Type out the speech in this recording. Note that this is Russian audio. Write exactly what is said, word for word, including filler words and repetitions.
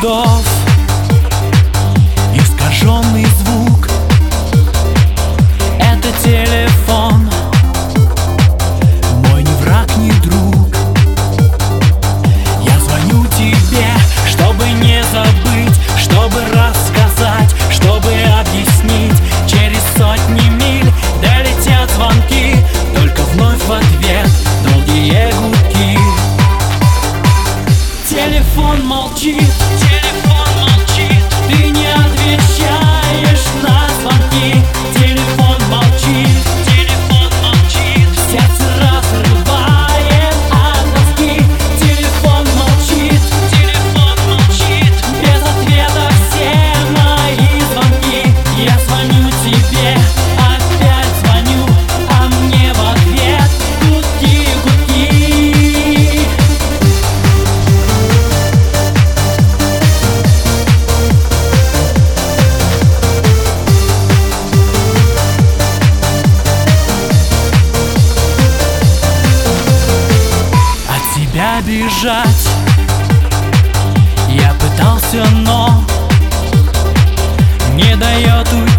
проводов, искаженный звук. Это телефон, мой ни враг, ни друг. Я звоню тебе, чтобы не забыть, чтобы рассказать, чтобы объяснить. Через сотни миль долетят звонки, только вновь в ответ долгие гудки. Телефон молчит, телефон молчит, ты не отвечаешь на звонки. Телефон молчит, телефон молчит, сердце разрывает от тоски. Телефон молчит, телефон молчит, без ответа все мои звонки. Я звоню тебе, опять звоню, а мне в ответ гудки, гудки. От тебя бежать я пытался, но не дает уйти.